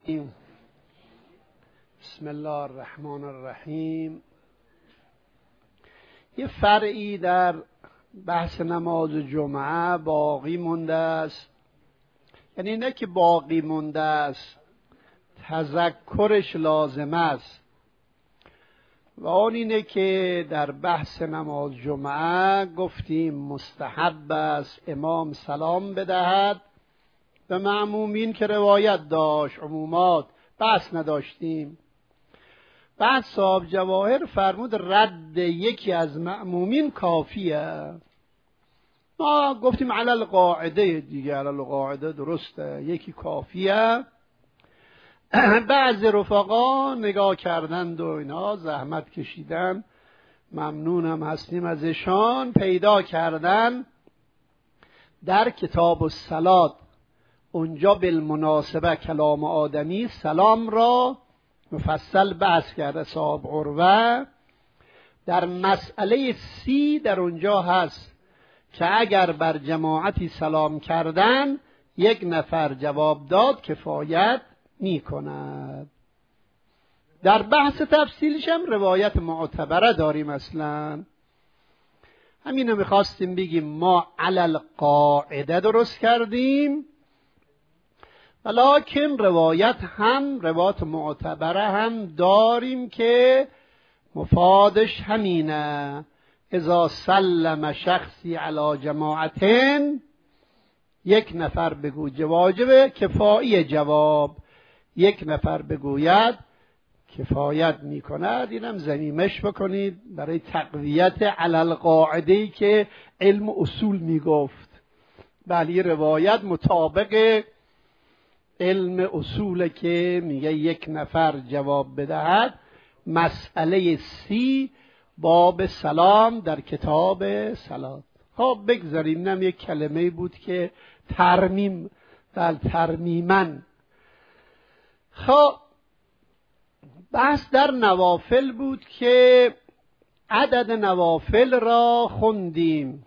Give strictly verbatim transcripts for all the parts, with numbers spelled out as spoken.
بسم الله الرحمن الرحیم. یه فرعی در بحث نماز جمعه باقی مونده است، یعنی نه که باقی مونده است، تذکرش لازم است، و اون اینه که در بحث نماز جمعه گفتیم مستحب است امام سلام بدهد به مأمومین که روایت داشت، عمومات بحث نداشتیم. بعد صاحب جواهر فرمود رد یکی از مأمومین کافیه. ما گفتیم علی القاعده دیگه، علی القاعده درسته، یکی کافیه. بعض رفقا نگاه کردند و اینا زحمت کشیدن، ممنونم هستیم ازشان، پیدا کردن در کتاب الصلات اونجا بالمناسبه کلام آدمی سلام را مفصل بحث کرده صاحب عروه. در مسئله سی در اونجا هست که اگر بر جماعتی سلام کردن یک نفر جواب داد کفایت می کند. در بحث تفصیلش هم روایت معتبره داریم. اصلا همینو میخواستیم بگیم ما علل قاعده درست کردیم، ولیکن روایت هم روایت معتبره هم داریم که مفادش همینه. اذا سلم شخصی علی جماعتین، یک نفر بگو واجبه، کفایی جواب یک نفر بگوید کفایت میکند. اینم ضمیمش بکنید برای تقویت علی القاعده‌ای که علم اصول میگفت. بله روایت مطابق علم اصول که میگه یک نفر جواب بدهد. مسئله سی باب سلام در کتاب صلات. خب بگذاریم، نم یک کلمه بود که ترمیم بل ترمیمن. خب بحث در نوافل بود که عدد نوافل را خوندیم.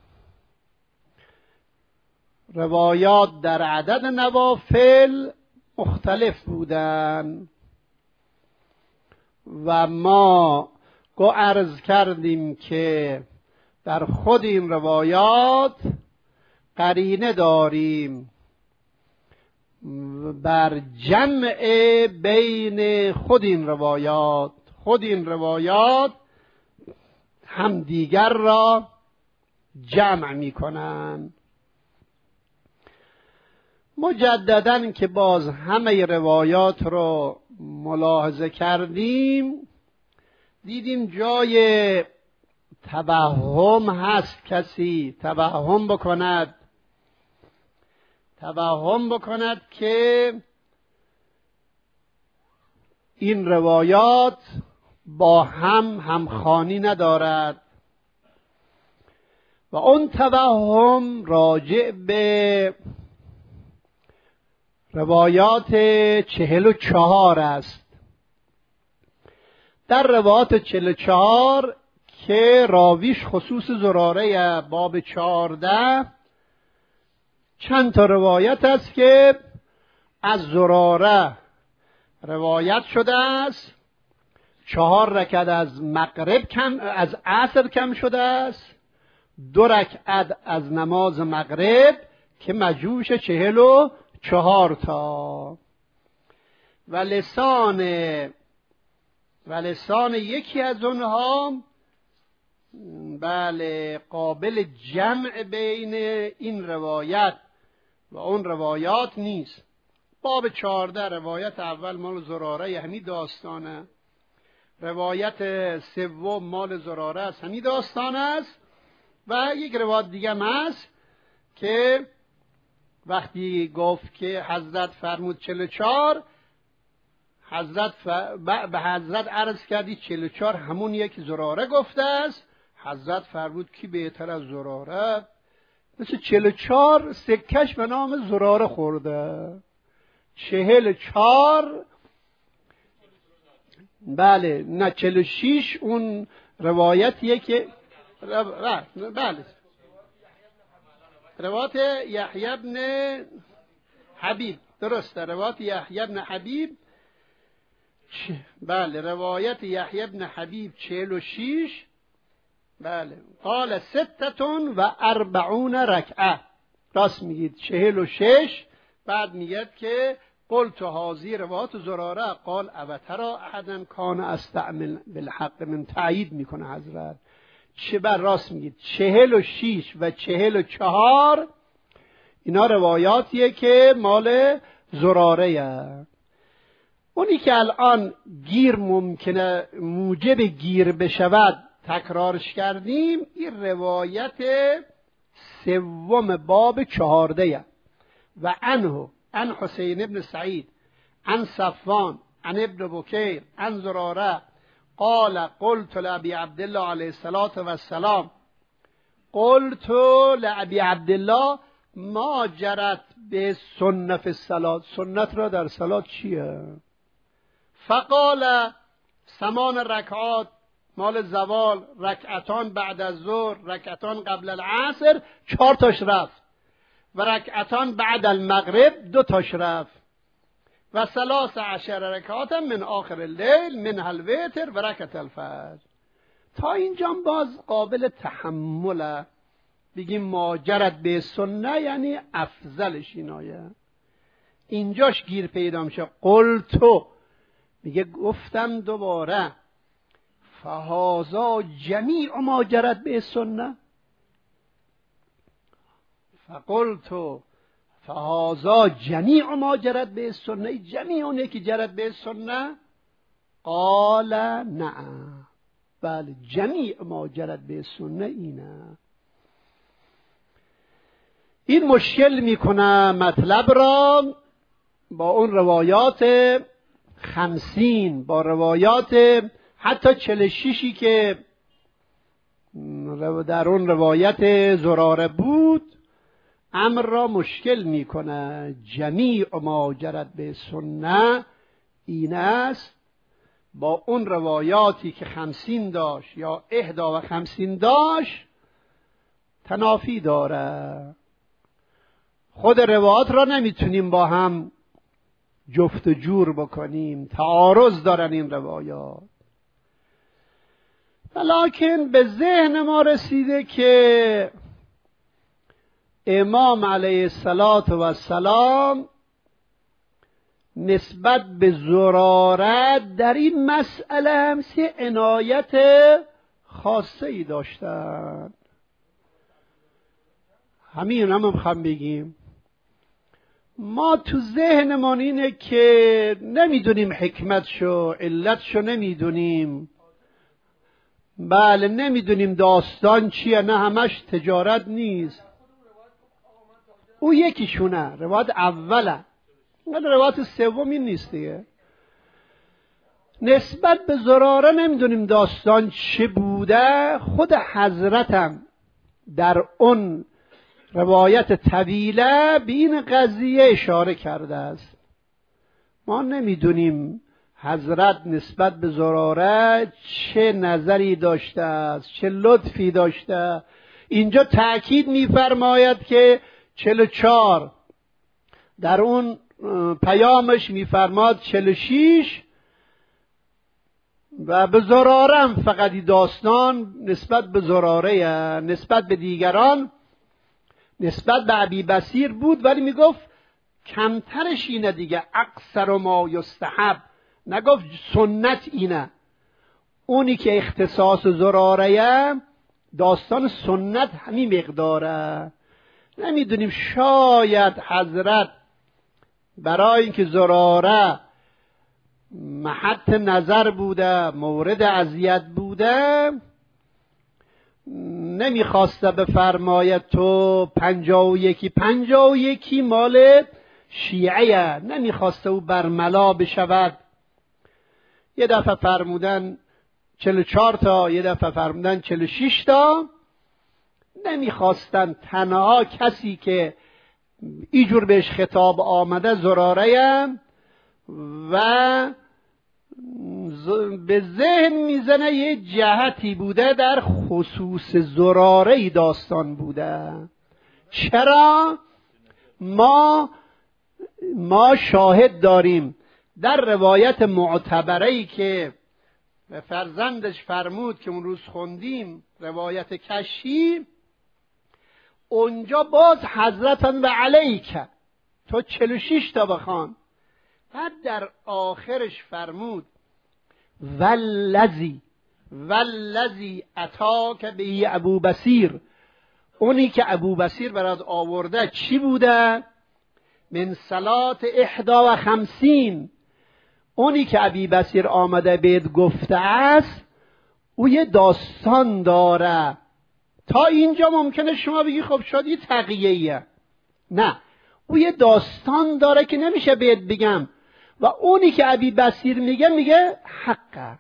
روایات در عدد نوافل مختلف بودن و ما گو عرض کردیم که در خود این روایات قرینه داریم بر جمع بین خود این روایات. خود این روایات هم دیگر را جمع می کنند. مجدداً که باز همه روایات رو ملاحظه کردیم، دیدیم جای توهم هست. کسی توهم بکند توهم بکند که این روایات با هم همخوانی ندارد و اون توهم راجع به روایات چهل و چهار است. در روایات چهل و چهار که راویش خصوص زراره باب چهارده، چند تا روایت است که از زراره روایت شده است. چهار رکعت از مغرب کم، از عصر کم شده است. دو رکعت از نماز مغرب که مجوش چهل و چهار تا. و لسان و لسان یکی از اونها بله قابل جمع بین این روایت و اون روایات نیست. باب چهارده روایت اول مال زراره همین داستانه، روایت سوم مال زراره است همین داستان است، و یک روایت دیگه هم هست که وقتی گفت که حضرت فرمود چهل و چهار، حضرت ف... به حضرت عرض کردی چهل و چهار همون یک زراره گفته است. حضرت فرمود کی بهتر از زراره؟ مثل چهل و چهار سکش به نام زراره خورده. چهل و چهار بله نه چهل و شش اون روایتیه که بله روایت یحیی بن حبیب، درسته، روایت یحیی بن حبیب بله روایت یحیی بن حبیب چهل و شیش. بله قال ستتون و اربعون رکعه، راست میگید چهل و شش. بعد میگید که قلت هذه روایت زراره قال اوترا احدا کان استعمل بالحق، من تایید میکنه حضرت. چه بر راست میگید چهل و شیش و چهل و چهار اینا روایاتیه که مال زراره هست. اونی که الان گیر ممکنه موجب گیر بشود تکرارش کردیم، این روایت سوم باب چهارده و عنه عن حسین ابن سعید عن صفوان عن ابن بکیر عن زراره قال قلت لأبي عبد الله علیه الصلاة والسلام قلت لأبي عبد الله ما جرت به سنت فی الصلاة، سنت را در صلاة چیه؟ فقال ثمان رکعات مال زوال، رکعتان بعد از ظهر، رکعتان قبل العصر چهار تاش رفت و رکعتان بعد المغرب دو تاش رفت و ثلاث عشر رکعات من آخر اللیل من الوتر و رکعت الفجر. تا اینجا باز قابل تحمله، بگیم ماجرت به سنه یعنی افضلش اینایه. اینجاش گیر پیدا میشه. قلتو میگه گفتم دوباره فهذا جمیع ما جرت به سنه، فقلت فهذا جمیع ما جرت به سنه، جمیع اونه که جرت به سنه. قال نعم، بله جمیع ما جرت به سنه اینه. این مشکل میکنه مطلب را با اون روایات خمسین، با روایات حتی چهل و ششی که در اون روایت زراره بود، امر را مشکل میکنه. جمیع ما جرت به سنه این است، با اون روایاتی که خمسین داشت یا احدا و خمسین داشت تنافی داره. خود روایات را نمیتونیم با هم جفت و جور بکنیم، تعارض دارن این روایات. ولیکن به ذهن ما رسیده که امام علیه السلام نسبت به زراره در این مسئله هم سه عنایت خاصه ای داشتن. همین هم میخوام بگیم. ما تو ذهنمان اینه که نمیدونیم حکمتشو، علتشو نمیدونیم، بله نمیدونیم داستان چیه، نه همش تجارت نیست. او یکیشونه، روایت اوله، روایت سوم این نیست دیگه. نسبت به زراره نمیدونیم داستان چه بوده. خود حضرتم در اون روایت طویله به این قضیه اشاره کرده است. ما نمیدونیم حضرت نسبت به زراره چه نظری داشته است، چه لطفی داشته. اینجا تأکید می‌فرماید که چهل و چهار، در اون پیامش می‌فرماد چهل و شش، و به زراره فقط این داستان نسبت به زراره، نسبت به دیگران نسبت به ابی بصیر بود، ولی میگفت کمترش اینه دیگه، اکثر ما یستحب، نگفت سنت اینه. اونی که اختصاص زراره داستان سنت همین مقداره. نمیدونیم، شاید حضرت برای اینکه زراره محط نظر بوده، مورد اذیت بوده، نمیخواسته بفرماید تو پنجاه و یکی پنجاه و یکی مال شیعه، نمیخواسته او برملا بشود. یه دفعه فرمودن چهل و چهار تا، یه دفعه فرمودن چهل و شش تا. نمیخواستن تنها کسی که اینجور بهش خطاب آمده زراره و به ذهن میزنه یه جهتی بوده در خصوص زراره داستان بوده. چرا؟ ما ما شاهد داریم در روایت معتبره‌ای که به فرزندش فرمود که اون روز خوندیم، روایت کشی، اونجا باز حضرتن و علیک تو چهل و شش تا بخوان. بعد در آخرش فرمود والذی والذی اتاک به ابو بصیر، اونی که ابو بصیر برات آورده چی بوده؟ من صلات احدا و خمسین، اونی که ابی بصیر آمده بهت گفته است او یه داستان داره. تا اینجا ممکنه شما بگی خب شد یه تقییه، نه، او یه داستان داره که نمیشه بهت بگم. و اونی که ابی بصیر میگه میگه حقه.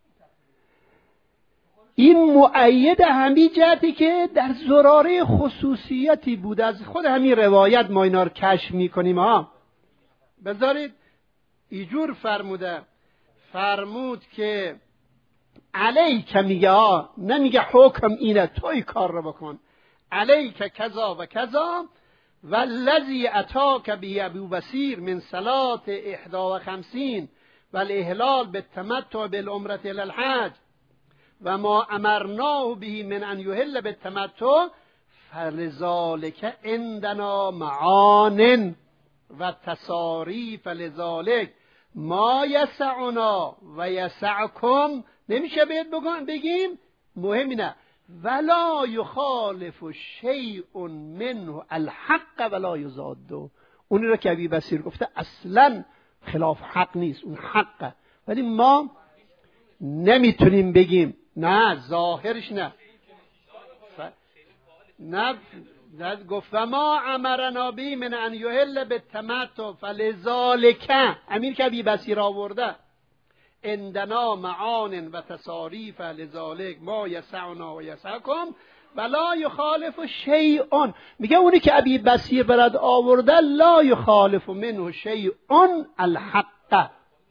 این مؤید همین جهتی که در زراره خصوصیتی بود از خود همین روایت ما اینا رو کشف میکنیم. ها بذارید ایجور فرموده، فرمود که علیک میگه، ها نمیگه حکم اینه توی کار رو بکن، علیک کذا و کذا والذی اتاک به ابو بصیر من صلات احدا و خمسین والاحلال بالتمتع بالعمرة الی الحج و ما امرناه به من ان یحل بالتمتع فلذلک عندنا معان و تصاریف لذلک ما یسعنا و یسعکم. نمیشه بهت بگیم مهم اینه ولا یخالف شیء منه الحق ولا یزاده. اونی رو که ابی بصیر گفته اصلا خلاف حق نیست، اون حقه، ولی ما نمیتونیم بگیم نه ظاهرش نه ف... نه نه گفت ما امرنا بی من ان یحل بالتمتع فلذلک، امیر که ابی بصیر آورده عندنا معان و تصاریف لذلک ما یسعنا و یسعکم ولا یخالف شیء. میگه اونی که ابی بصیر برات آورده لا یخالف منه شیء الحق.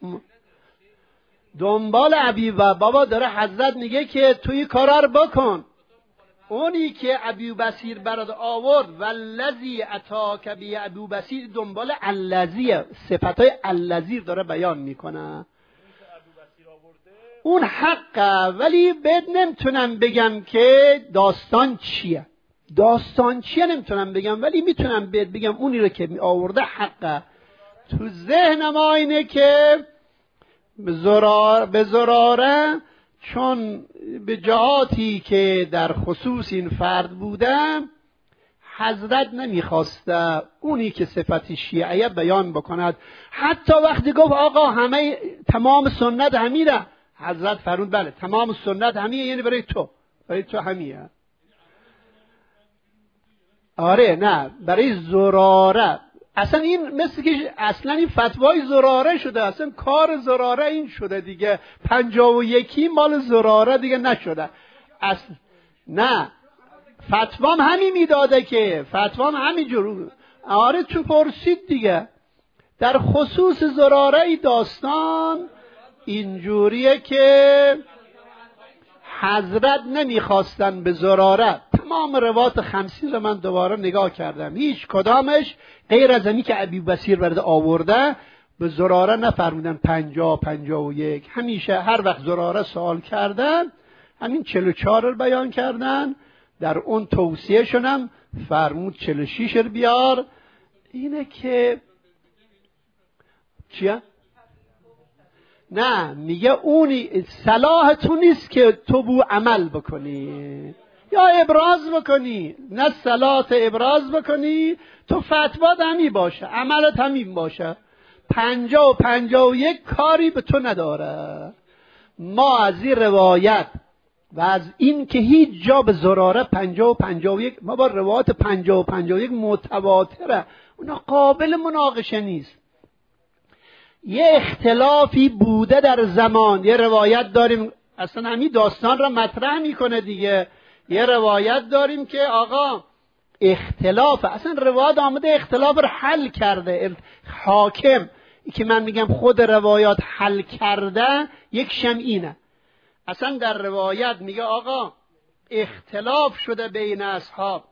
دنبال ابی و بابا داره حضرت میگه که توی کارا رو بکن. اونی که ابی بصیر برات آورد والذی اتاک به ابو بصیر دنبال الذی، صفتای الذی داره بیان میکنه. اون حقه، ولی بهت نمیتونم بگم که داستان چیه، داستان چیه نمیتونم بگم، ولی میتونم بهت بگم اونی رو که آورده حقه. تو ذهن ما اینه که به زرار به زراره چون به جهاتی که در خصوص این فرد بوده حضرت نمیخواسته اونی که صفت شیعه بیان بکند. حتی وقتی گفت آقا همه تمام سنت همیره، حضرت فرمود بله تمام سنت همیه، یعنی برای تو، برای تو همیه. آره نه برای زراره، اصلا این مثل که اصلا این فتوای زراره شده، اصلا کار زراره این شده دیگه، پنجاه و یکی مال زراره دیگه نشده اصلا. نه فتوام همین میداده که فتوام همین جور. آره تو پرسید دیگه در خصوص زراره ای داستان اینجوریه که حضرت نمیخواستن به زراره. تمام روایات خمسین رو من دوباره نگاه کردم، هیچ کدامش غیر از اینی که ابی بصیر برده آورده به زراره نفرمودن پنجاه پنجاه و یک. همیشه هر وقت زراره سوال کردن همین چهل و چهار رو بیان کردن. در اون توصیه شنم فرمود چهل و شش رو بیار. اینه که چیه؟ نه میگه اونی صلاح تو نیست که تو بو عمل بکنی یا ابراز بکنی، نه صلاح ابراز بکنی، تو فتوا همی باشه عملت همین باشه. پنجاه و پنجاه و یک کاری به تو نداره. ما از این روایت و از این که هیچ جا به زراره پنجاه و پنجاه و یک، ما با روایت پنجاه و پنجاه و یک متواتره، اونا قابل مناقشه نیست. یه اختلافی بوده در زمان، یه روایت داریم اصلا همین داستان را مطرح میکنه دیگه. یه روایت داریم که آقا اختلاف، اصلا روایت آمده اختلاف رو حل کرده حاکم. که من میگم خود روایات حل کرده یک شمعینه. اصلا در روایت میگه آقا اختلاف شده بین اصحاب.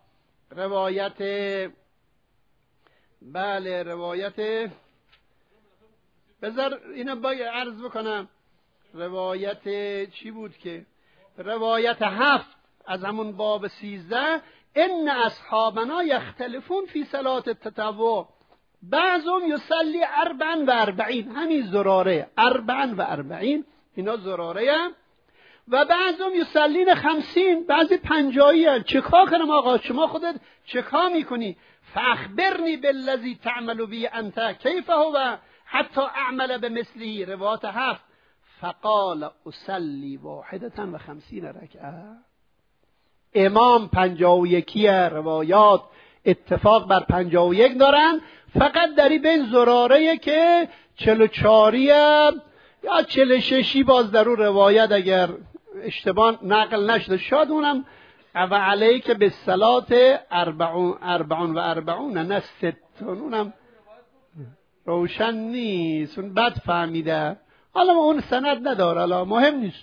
روایت بله روایت بذار اینو باید عرض بکنم. روایت چی بود که روایت هفت از همون باب سیزده، ان اصحابنا یختلفون فی صلات التطوع بعضهم یصلی اربعا و اربعین، همین زراره اربعا و اربعین اینا زراره هم. و بعضهم یصلین خمسین، بعضی پنجایی هم. چه کار کنم آقا؟ شما خودت چه کار میکنی؟ فاخبرنی بالذی تعمل بی انت کیف هو حتی اعمل بمثله. روایت هفت، فقال اصلی واحدة و خمسین رکعه. امام پنجاه و یکی روایات اتفاق بر پنجاه و یک دارن، فقط در این زراره که چهل و چهاری یا چهل و ششی باز در اون روایت اگر اشتباه نقل نشده شاید اونم و علیک به صلات اربعون اربعون و اربعون نه ستون، اونم روشن نیست، اون بد فهمیده. حالا ما اون سند نداره، حالا مهم نیست.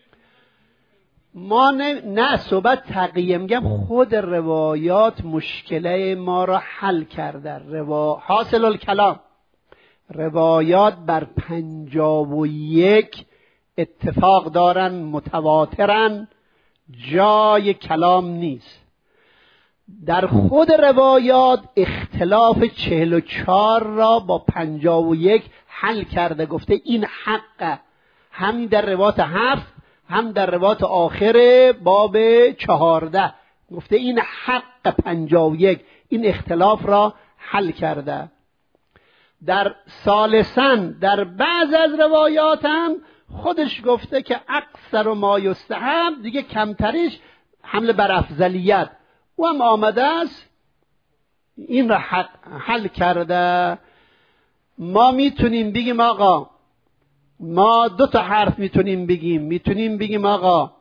ما نه, نه صحبت تقیه میگم، خود روایات مشکله ما را حل کرده. روا... حاصل الکلام روایات بر پنجاه و یک اتفاق دارن، متواترن، جای کلام نیست. در خود روایات اختلاف چهل و چهار را با پنجاه و یک حل کرده، گفته این حقه، هم در روایت هفت هم در روایت آخر باب چهارده گفته این حق پنجاه و یک، این اختلاف را حل کرده. در ثالثاً در بعض از روایات هم خودش گفته که اکثر ما یستحب، دیگه کمتریش حمل بر افضلیت، و هم آمده است این را حل کرده. ما میتونیم بگیم آقا، ما دو تا حرف میتونیم بگیم، میتونیم بگیم آقا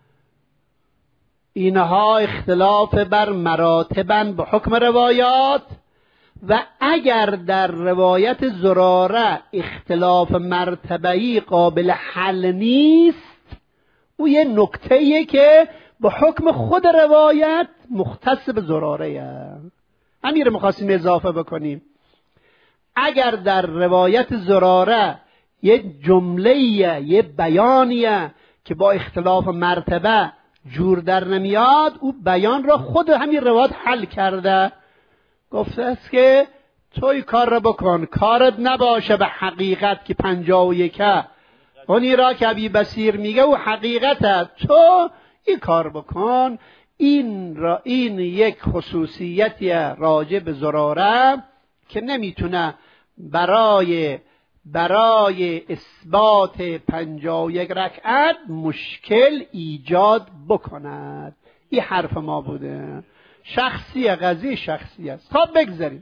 اینها اختلاف بر مراتبن به حکم روایات، و اگر در روایت زراره اختلاف مرتبه‌ای قابل حل نیست، او یه نکته‌ایه که به حکم خود روایت مختص به زراریه. همین رو می‌خواستیم اضافه بکنیم. اگر در روایت زراره یه جمله‌ایه، یه بیانیه که با اختلاف مرتبه جور در نمیاد، او بیان را خود همین روایت حل کرده، گفته است که توی کار را بکن، کارت نباشه به حقیقت که پنجاه و یکه، اونی را که ابی بصیر میگه او حقیقته، تو این کار بکن. این را این یک خصوصیتی راجع به زراره که نمیتونه برای برای اثبات پنجاه و یک رکعت مشکل ایجاد بکند. این حرف ما بوده، شخصی قضیه شخصی است. خب بگذاریم.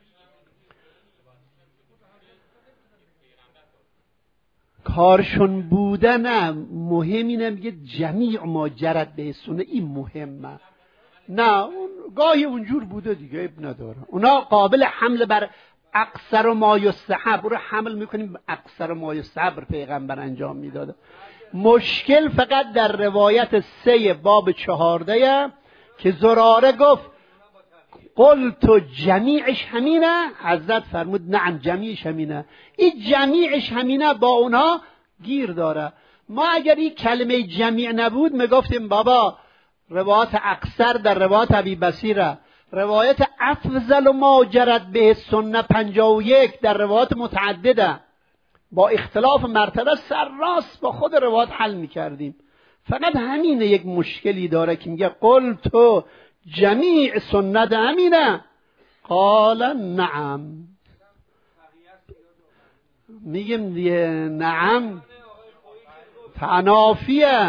کارشون بوده نه، مهم اینه میگه جمیع ما جرت به سنه، این مهمه. نه اون گاهی اونجور بوده دیگه، اب نداره. اونا قابل حمل بر اکثر ما یستحب رو حمل میکنیم، اکثر ما یستحب پیغمبر انجام میداده. مشکل فقط در روایت سه باب چهارده که زراره گفت قلت جمیعش همینه، حضرت فرمود نعم جمیعش همینه. این جمیعش همینه با اونها گیر داره. ما اگر این کلمه جمیع نبود میگفتیم بابا روایت اکثر در روایت ابی بصیره، روایت افضل ما جرت به سنه پنجاه و یک در روایت متعدده، با اختلاف مرتبه سر راست با خود روایت حل میکردیم. فقط همین یک مشکلی داره که میگه قلت جمیع سنت همینه، قال نعم، میگم دیگه نعم تنافیه.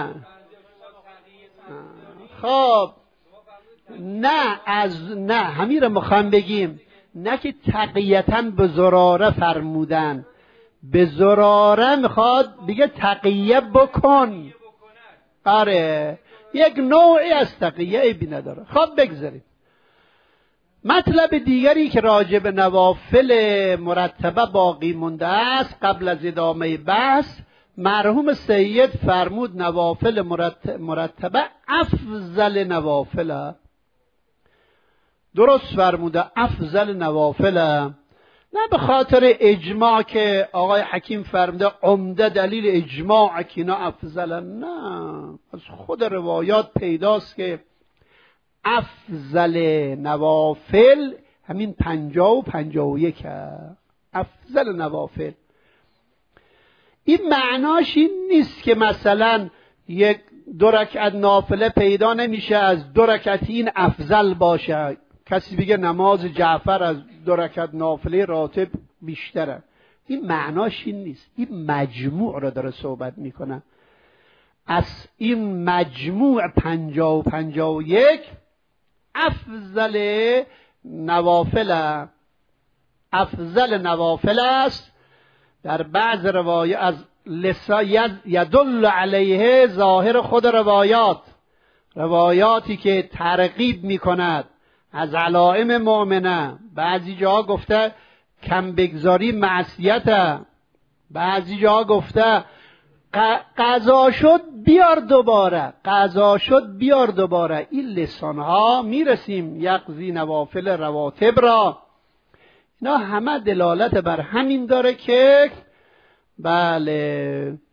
خب نه از نه همین رو میخوام بگیم، نه که تقییتاً به زراره فرمودن، به زراره میخواد بگه تقیه بکن. آره یک نوعی از تقیه ایبی نداره. خب بگذاریم. مطلب دیگری که راجع به نوافل مرتبه باقی مونده است قبل از ادامه بحث، مرحوم سید فرمود نوافل مرتبه افضل نوافل. درست فرموده، افضل نوافل. نه به خاطر اجماع که آقای حکیم فرموده عمده دلیل اجماع که اینا افضل، نه، از خود روایات پیداست که افضل نوافل همین پنجاه و پنجاه و یک هست. افضل نوافل این معناش این نیست که مثلا یک دو رکعت نافله پیدا نمیشه از دو رکعت این افضل باشه. کسی بگه نماز جعفر از دو رکعت نافله راتب بیشتره، این معناش این نیست. این مجموع رو داره صحبت میکنه. از این مجموع پنجاه و پنجاه و یک افضل نوافل افضل نوافل است. در بعض روایات از لسا یدل علیه ظاهر خود روایات، روایاتی که ترغیب میکند از علائم مؤمنه. بعضی جاها گفته کم بگذاری معصیته، بعضی جاها گفته قضا شد بیار دوباره، قضا شد بیار دوباره. این لسانها میرسیم یقضی نوافل رواتب را. اینا همه دلالت بر همین داره که بله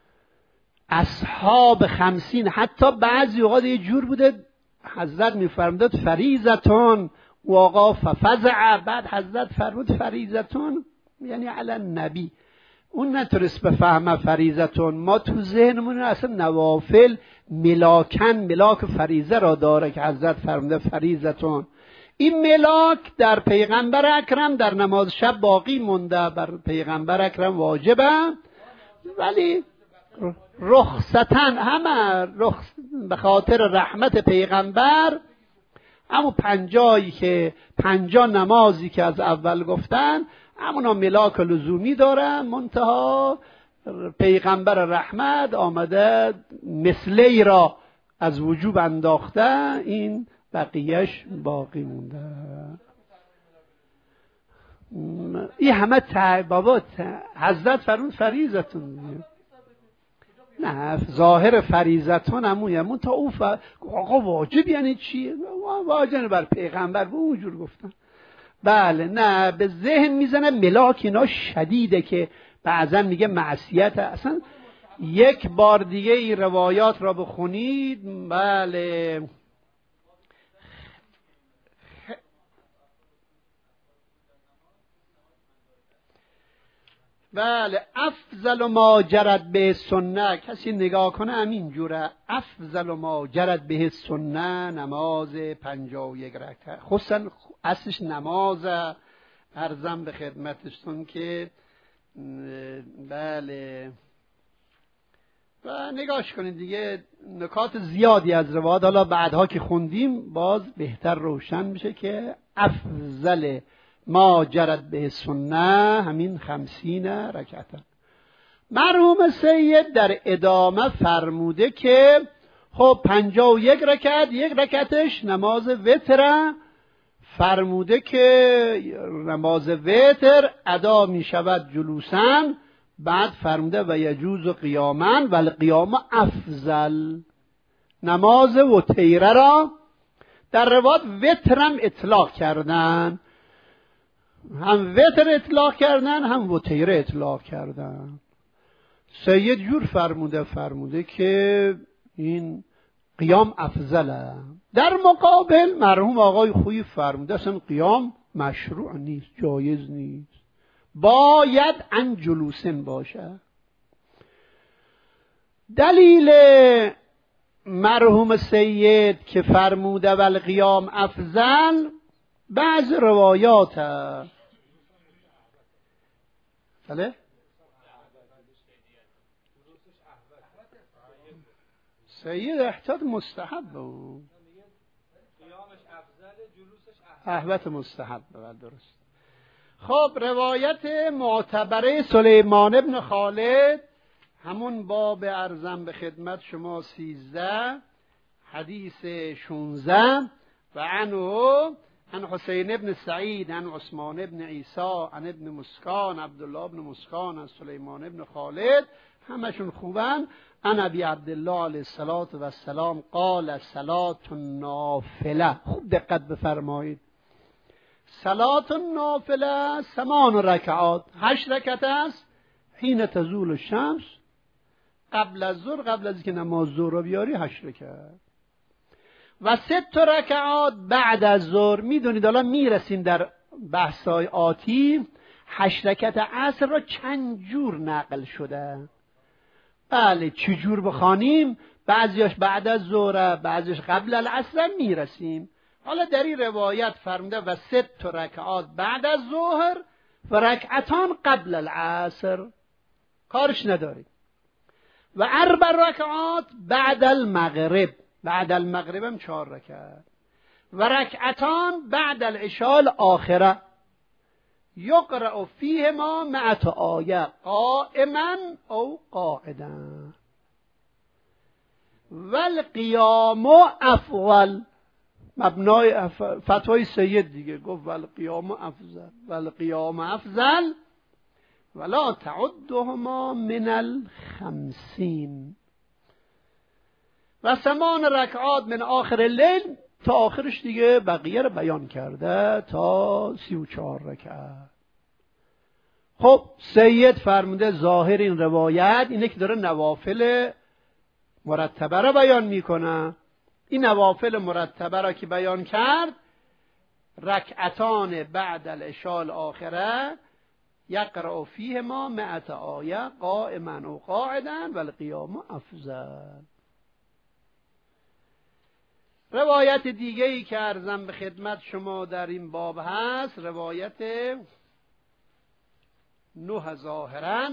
اصحاب خمسین، حتی بعضی اوقات یه جور بوده حضرت میفرمودد فریضتون و آقا ففزع، بعد حضرت فرمود فریضتون یعنی علی النبی، اون نتونست بفهمه فریضتون. ما تو ذهنمون اصلا نوافل ملاکن ملاک فریضه را داره که حضرت فرموده فریضتون. این ملاک در پیغمبر اکرم در نماز شب باقی مونده، بر پیغمبر اکرم واجبه، ولی رخصتن همه رخص به خاطر رحمت پیغمبر همون پنجایی که پنجا نمازی که از اول گفتن همونا ملاک لزومی داره، منتها پیغمبر رحمت آمده مثلی را از وجوب انداخته، این بقیهش باقی مونده. این همه بابا حضرت فرمود فریضتون، نه ظاهر فریضتون همون همون تا او ف... آقا واجب یعنی چی؟ واجب بر پیغمبر به اونجور گفتن. بله نه به ذهن میزنه ملاک اینا شدیده که بعضا میگه معصیت. اصلا یک بار دیگه این روایات را بخونید. بله بله افضل ما جرت به سنه، کسی نگاه کنه همین جوره. افضل ما جرت به سنه نماز پنجاه و یک رکعت، خصوصا اصلش نماز. عرضم به خدمتشون که بله و نگاش کنید دیگه نکات زیادی از روایات حالا بعدها که خوندیم باز بهتر روشن میشه که افضل ما جرت به سنه همین خمسین رکعت. مرحوم سید در ادامه فرموده که خب پنجاه و یک رکعت، یک رکعتش نماز وتر، فرموده که نماز وتر ادا می شود جلوسن، بعد فرموده و یجوز قیامن و القیام افضل. نماز وتیره را در روایت وترم اطلاق کردن، هم وتر اطلاق کردن هم وتیره اطلاق کردن. سید جور فرموده فرموده که این قیام افضله. در مقابل مرحوم آقای خویی فرموده اصلا قیام مشروع نیست، جایز نیست، باید ان جلوسن باشه. دلیل مرحوم سید که فرموده و القیام افضل بعض روایات هست. بله سید احتیاط مستحب بود، احوت مستحب بود، درست. خب روایت معتبره سلیمان ابن خالد همون باب ارزم به خدمت شما سیزده حدیث شونزده و عنه عن حسین ابن سعید عن عثمان ابن عیسی عن ابن مسکان عبدالله ابن مسکان عن سلیمان ابن خالد، همشون خوبن. عن ابی عبدالله علیه الصلاة و السلام قال صلاة نافله. خوب دقت بفرمایید، صلات النافله ثمان رکعات، هشت رکعت است. حین تزول الشمس، قبل از ظهر، قبل از اینکه نماز ظهر رو بیاری هشت رکعت. و ست رکعات بعد از ظهر. میدونید الان میرسیم در بحث‌های آتی هشت رکعت عصر را چند جور نقل شده. بله چجور بخوانیم؟ بعضیاش بعد از ظهر، بعضیاش قبل العصر میرسیم. حالا در این روایت فرموده و ست رکعات بعد از ظهر و رکعتان قبل العصر، کارش نداریم. و اربع رکعات بعد المغرب، بعد المغرب هم چهار رکعت. و رکعتان بعد العشاء الاخره یقرأ فیهما مئة آیه قائما او قاعدا. والقیام افضل، مبنای فتوای سید دیگه گفت والقیام افضل، والقیام افضل ولا تعدهما من الخمسین. و ثمان رکعات من آخر اللیل، تا آخرش دیگه بقیه رو بیان کرده تا سی و چهار رکعت. خب سید فرموده ظاهر این روایت اینه که داره نوافل مرتبه را بیان میکنه. این نوافل مرتبه را که بیان کرد، رکعتان بعد العشاء الاخره یقرأ فیهما مئة آیه قائما و قاعدا والقیام افضل. روایت دیگه ای که عرضم به خدمت شما در این باب هست، روایت نه ظاهرا.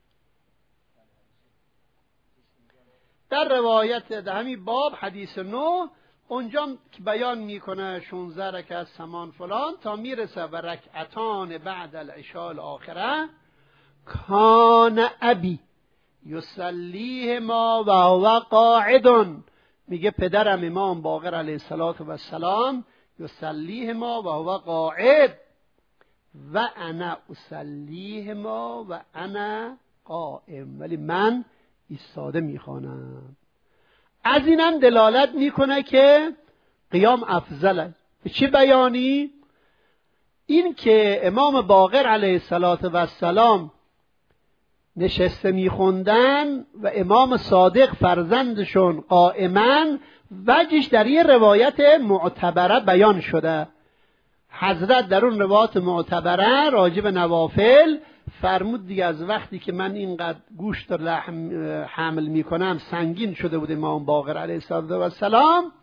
در روایت در همین باب حدیث نه، اونجا که بیان میکنه شانزده رکعت سمان فلان تا میرسه و رکعتان بعد العشاء الاخره کان ابی یصلیهما و هو قاعد. میگه پدرم امام باقر علیه السلام یصلیهما و هو قاعد و انا اصلیهما و انا قائم، ولی من ایستاده میخوانم. از اینم دلالت میکنه که قیام افضله. به چه بیانی؟ این که امام باقر علیه السلام نشسته میخوندن و امام صادق فرزندشون قائما، وجهش در این روایت معتبره بیان شده. حضرت در اون روایت معتبره راجب نوافل فرمود دیگه از وقتی که من اینقدر گوشت و لحم حمل میکنم سنگین شده بود امام باقر علیه السلام.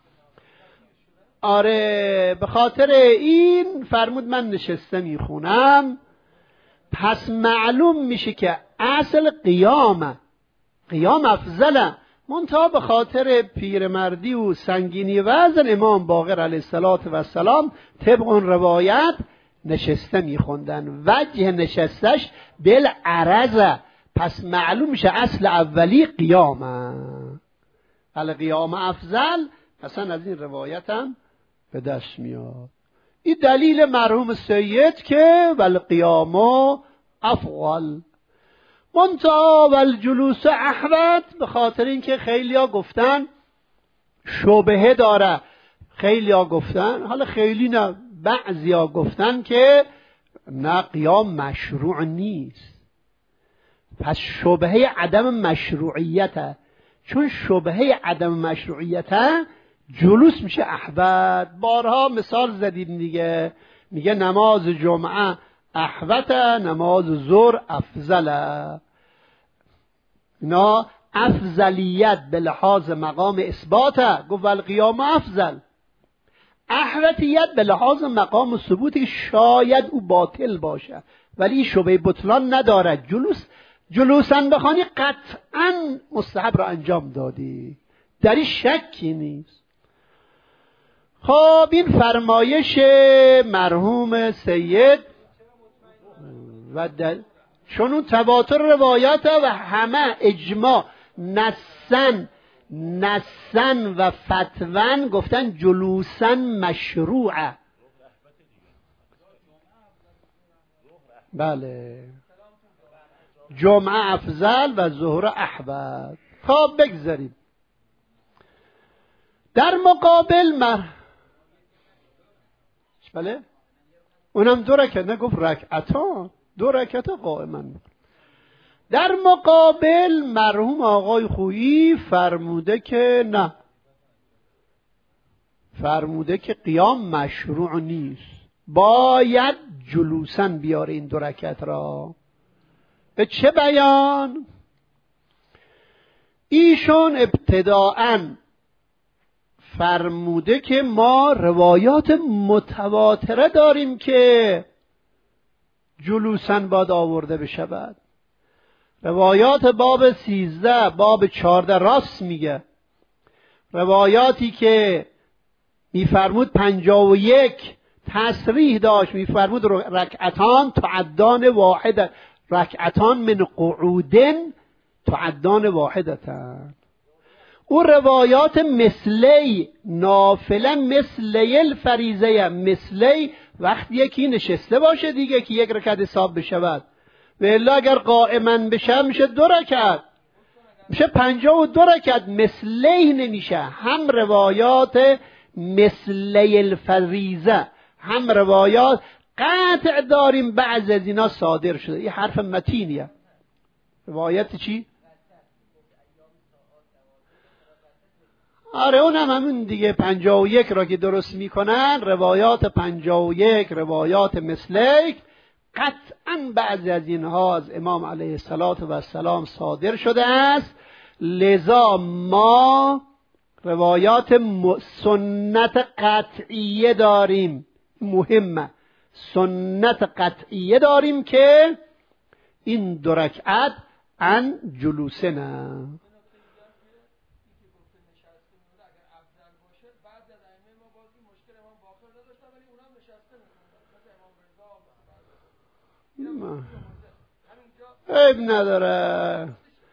آره به خاطر این فرمود من نشسته میخونم. پس معلوم میشه که اصل قیامه، قیام افضله، منتها به خاطر پیرمردی و سنگینی وزن امام باقر علیه السلام طبق اون روایت نشسته میخوندن. وجه نشستش بالعرضه، پس معلوم میشه اصل اولی قیامه. القیام افضل اصلا از این روایت هم به دست میاد. این دلیل مرحوم سید که والقیام افضل. منتها والجلوس احوط، به خاطر اینکه خیلیا گفتن شبهه داره، خیلیا گفتن، حالا خیلی نه، بعضیا گفتن که نه قیام مشروع نیست. پس شبهه عدم مشروعیته، چون شبهه عدم مشروعیته جلوس میشه احوط. بارها مثال زدیم دیگه، میگه نماز جمعه احوطه، نماز ظهر افضله. اینا افضلیت به لحاظ مقام اثباته، گفت القیام افضل. احوطیت به لحاظ مقام ثبوتی شاید او باطل باشه ولی شبه بطلان نداره. جلوس جلوسن بخوانی قطعا مستحب را انجام دادی، در این شکی نیست. خب این فرمایش مرحوم سید و دل چون اون تواتر روایات و همه اجماع نسن نسن و فتون گفتن جلوسن مشروعه. بله جمعه افضل و ظهر احوط. خب بگذاریم. در مقابل مر بله اونم دو رکعت، نگفت رکعتان، دو رکعت قائما. در مقابل مرحوم آقای خویی فرموده که نه، فرموده که قیام مشروع نیست، باید جلوساً بیاره این دو رکعت را. به چه بیان؟ ایشون ابتداءً فرموده که ما روایات متواتره داریم که جلوساً باید آورده بشود. روایات باب سیزده، باب چارده راست میگه. روایاتی که میفرمود پنجاه و یک تصریح داشت، میفرمود رکعتان تعدان واحده، رکعتان من قعودن تعدان واحدتن. او روایات مثلی نافله مثلی الفریضه، مثلی وقتی یکی نشسته باشه دیگه که یک رکعت حساب بشود، و الا اگر قائما بشه میشه دو رکعت، میشه پنجاه و دو رکعت، مثلی نمیشه. هم روایات مثلی الفریضه هم روایات قطع داریم، بعض از اینا صادر شده. یه حرف متینیه. روایت چی؟ آره اونم همون دیگه، پنجاه و یک را که درست میکنن روایات پنجاه و یک، روایات مثلیک، قطعا بعضی از اینها از امام علیه السلام صادر شده است. لذا ما روایات سنت قطعیه داریم، مهمه، سنت قطعیه داریم که این دو رکعت ان جلوسه نه. عیب نداره.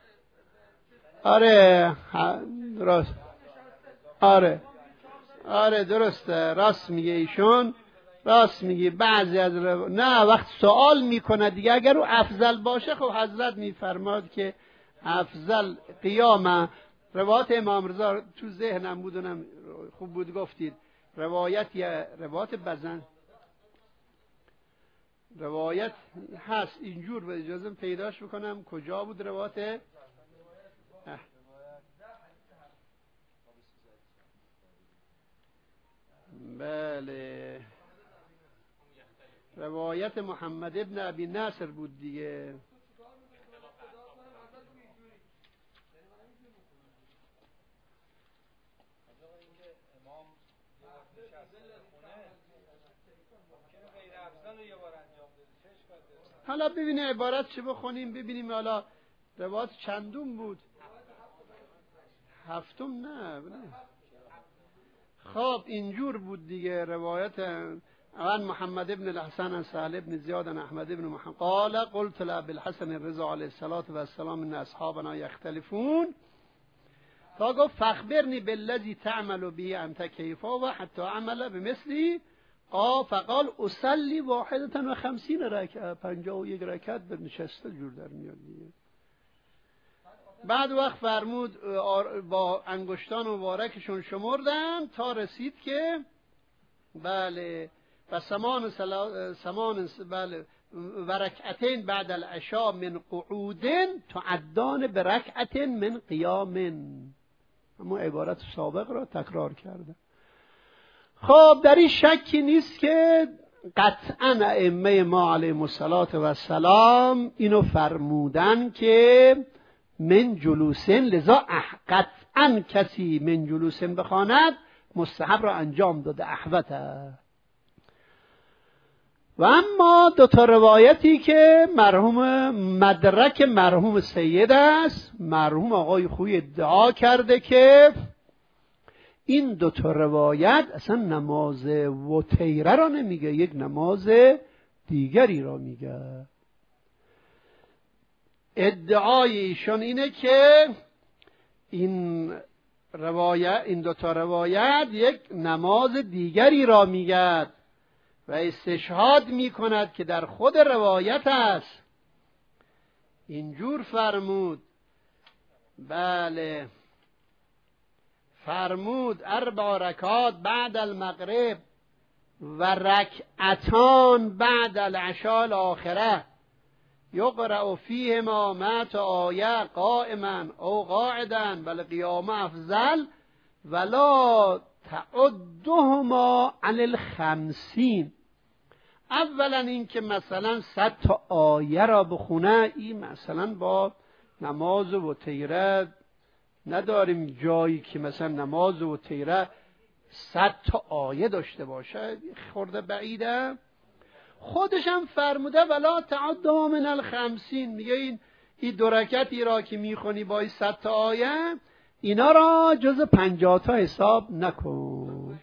آره درست، آره آره درسته، راست میگه ایشون، راست میگی. بعضی از رو... نه وقت سوال میکنه دیگه، اگر او افضل باشه خب حضرت میفرماد که افضل قیامه. روایت امام رضا تو ذهنم بودونم خوب بود گفتید، روایت یا روایت بزن روایت هست اینجور، به اجازه پیداش بکنم کجا بود روایت. بله روایت محمد ابن ابی نصر بود دیگه. حالا ببینیم عبارت چه بخونیم، ببینیم حالا روایت چندم بود، هفتم نه, نه. خب اینجور بود دیگه. روایت عن محمد ابن الحسن عن سهل ابن زیاد عن احمد ابن محمد قال قلت لابي الحسن الرضا علیه السلام ان اصحابنا یختلفون، تا گفت فاخبرنی بالذی تعمل به انت کیفا و حتی عمل بمثلی قا فقال اصلی واحدتا و خمسین رکعت، پنجاه و یک رکعت به نشسته جور در میاد دیگه. بعد وقت فرمود با انگشتان مبارکشون شمردن تا رسید که بله و سمان سلا... سمان بله و رکعتین بعد العشاء من قعودن تعدان برکعت من قیام. اما عبارت سابق را تکرار کرده. خب در این شکی نیست که قطعا ائمه ما علیهم السلام اینو فرمودن که من جلوسن، لذا قطعا کسی من جلوسن بخواند مستحب را انجام داده، احوته. و اما دو تا روایتی که مرحوم مدرک مرحوم سید است، مرحوم آقای خویی ادعا کرده که این دو تا روایت اصلا نماز وتیره را نمیگه، یک نماز دیگری را میگه. ادعای ایشون اینه که این روایت، این دو تا روایت یک نماز دیگری را میگه و استشهاد میکند که در خود روایت است. اینجور فرمود، بله فرمود اربع رکعات بعد المغرب و رکعتان بعد العشاء الاخره یقرأ فیهما مئة آیه قائما او قاعدا بل قیام افضل ولا تعدهما عن الخمسین. اولا این که مثلا صد تا آیه را بخونه، این مثلا با نماز و تیره نداریم جایی که مثلا نماز و تیره صد تا آیه داشته باشه، خورده بعیده. خودش هم فرموده ولا تعدهما من الخمسین، میگه این این دو رکعتی را که میخونی با این صد تا آیه اینا را جز پنجاه تا حساب نکن.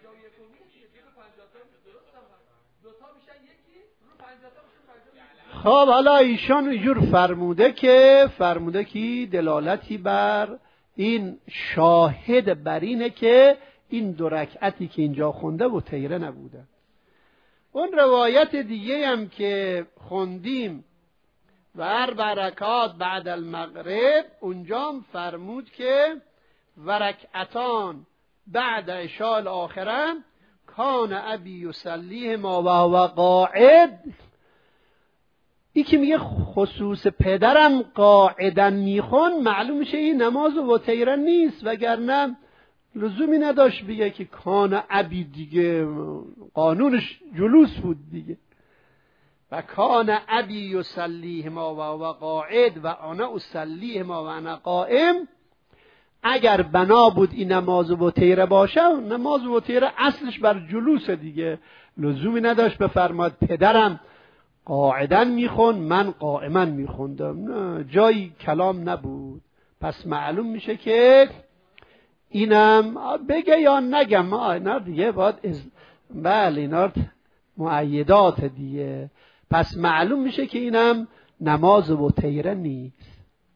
خب حالا ایشان اینجور فرموده که فرموده که دلالتی بر این شاهد بر اینه که این دو رکعتی که اینجا خونده و تیره نبوده. اون روایت دیگه هم که خوندیم و اربع رکعات بعد المغرب، اونجا هم فرمود که و رکعتان بعد عشاء الاخره کان ابی یصلیهما و هو قاعد. این که میگه خصوص پدرم قاعدن میخون، معلوم میشه این نماز و تیره نیست، وگرنه لزومی نداشت بگه که کان ابی، دیگه قانونش جلوس بود دیگه. و کان ابی یصلیهما و هو قاعد و انا اصلیهما و انا قائم. اگر بنا بود این نماز و تیره باشه، نماز و تیره اصلش بر جلوس دیگه، لزومی نداشت بفرماد پدرم قاعدن میخون من قائما میخوندم، نه، جایی کلام نبود. پس معلوم میشه که اینم بگه یا نگم، اینا دیگه باید از... بله اینا مؤیدات دیگه. پس معلوم میشه که اینم نماز و تیره نیست.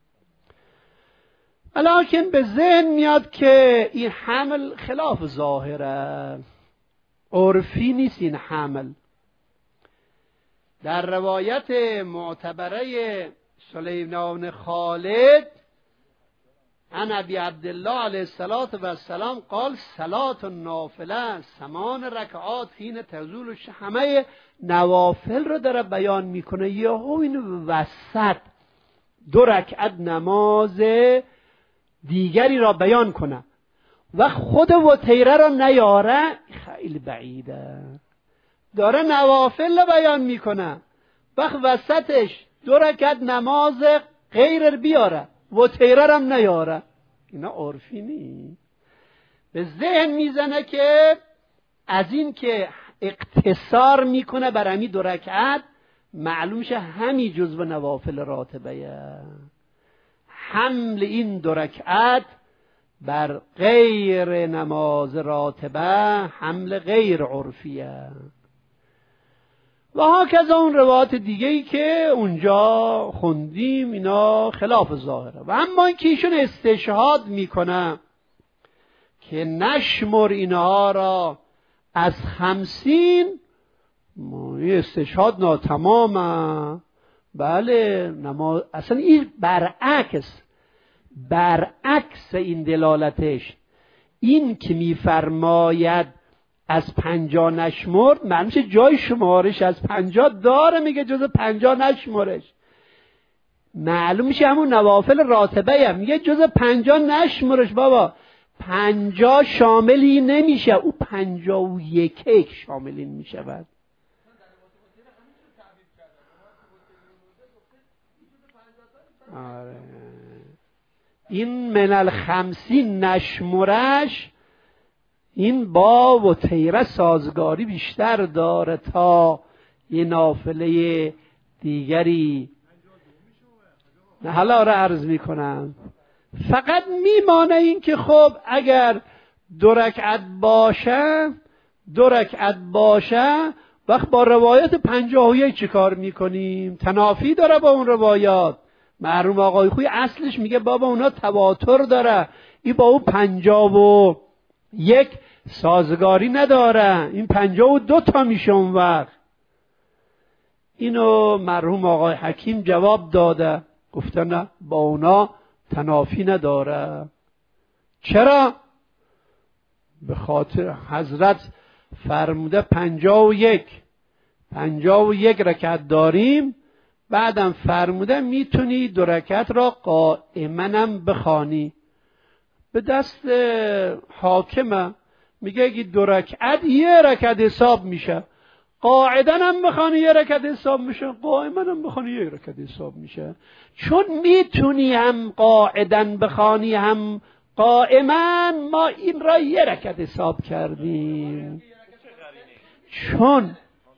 ولیکن به ذهن میاد که این حمل خلاف ظاهره، عرفی نیست این حمل. در روایت معتبره سلیمان خالد عن ابی عبدالله علیه الصلاة و السلام قال صلاة النافله ثمان رکعات حین تزول الشمس. همه نوافل رو داره بیان میکنه، یهو اینو وسط دو رکعت نماز دیگری را بیان کنه و خود و تیره را نیاره، خیلی بعیده. داره نوافل رو بیان میکنه، وقت وسطش دو رکعت نماز غیر بیاره و تیره را نیاره، اینا عرفی نیست. به ذهن میزنه که از این که اقتصار میکنه بر همین دو رکعت، معلوم شه همین جزو نوافل راتبه. حمل این دو رکعت بر غیر نماز راتبه حمل غیر عرفیه. و ها کذا اون روایات دیگه ای که اونجا خوندیم اینا خلاف ظاهره. و اما این که ایشون استشهاد میکنه که نشمر اینها را از خمسین، این استشهاد ناتمامه. بله نماز اصلا این برعکس برعکس این دلالتش. این که میفرماید از پنجاه نشمرد، معنیش جای شمارش از پنجاه داره، میگه جز پنجاه نشمرش. معلوم میشه همون نوافل راتبه هم میگه جز پنجاه نشمرش. بابا پنجاه شاملی نمیشه، او پنجاه و یک یک شاملی میشود. آره این من الخمسین نشمرش، این با و تیره سازگاری بیشتر داره تا یه نافله دیگری. حالا را عرض میکنم، فقط میمانه این که خب اگر دو رکعت باشه دو رکعت باشه وقت با روایت پنجاه و یک چی کار میکنیم؟ تنافی داره با اون روایات. مرحوم آقای خوی اصلش میگه بابا اونا تواتر داره، این با اون پنجاه و یک سازگاری نداره، این پنجاه و دو تا میشه اون وقت. اینو مرحوم آقای حکیم جواب داده، گفته نه با اونا تنافی نداره. چرا؟ به خاطر حضرت فرموده پنجاه و یک پنجاه و یک رکعت داریم، بعدم فرموده میتونی دو رکعت را قائمنم بخوانی. به دست حاکمه، میگه اگه دو رکعت یه رکعت حساب میشه، قاعدنم بخوانی یه رکعت حساب میشه، قائمنم بخوانی یه رکعت حساب میشه. چون میتونی هم قاعدن بخوانی هم قائمن، ما این را یه رکعت حساب کردیم. چون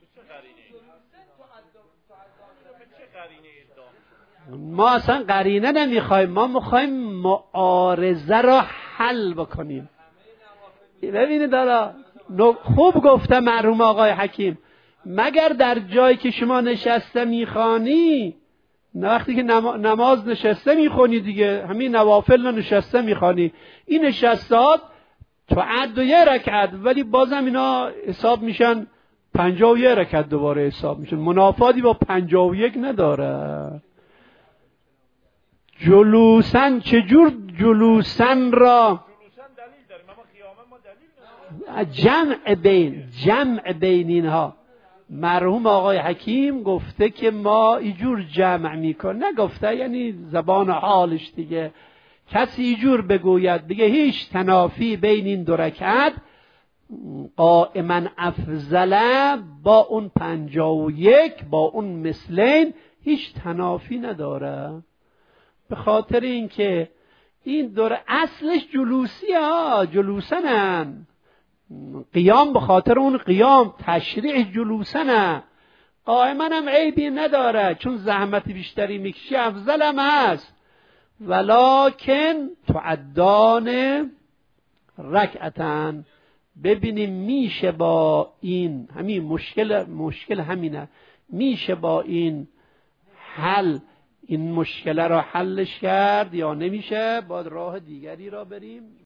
ما اصلا قرینه نمیخوایم، ما میخوایم معارضه را حل بکنیم. ببینید دارا خوب گفته مرحوم آقای حکیم، مگر در جایی که شما نشسته میخوانی، وقتی که نماز نشسته میخونی دیگه، همین نوافل رو نشسته میخوانی، این نشستات تو عد و یه رکعت، ولی بازم اینا حساب میشن پنجاه و یک رکعت دوباره حساب میشن، منافاتی با پنجاه و یک نداره. جلوسن چجور جلوسن را جمع بین جمع بین اینها، مرحوم آقای حکیم گفته که ما اینجور جمع میکن، نگفته یعنی زبان حالش دیگه، کسی اینجور بگوید دیگه هیچ تنافی بین این دو رکعت قائما افضله با اون پنجاه و یک با اون مثلین هیچ تنافی نداره، به خاطر اینکه این دور اصلش جلوسی ها جلوسنن، قیام به خاطر اون قیام تشریع جلوسنه، قائمن هم عیبی نداره چون زحمت بیشتری میکشی افضل هم هست، ولکن تعدان رکعتن. ببینیم میشه با این همین مشکل مشکل همینه، میشه با این حل این مشکل را حلش کرد یا نمیشه، باید راه دیگری را بریم.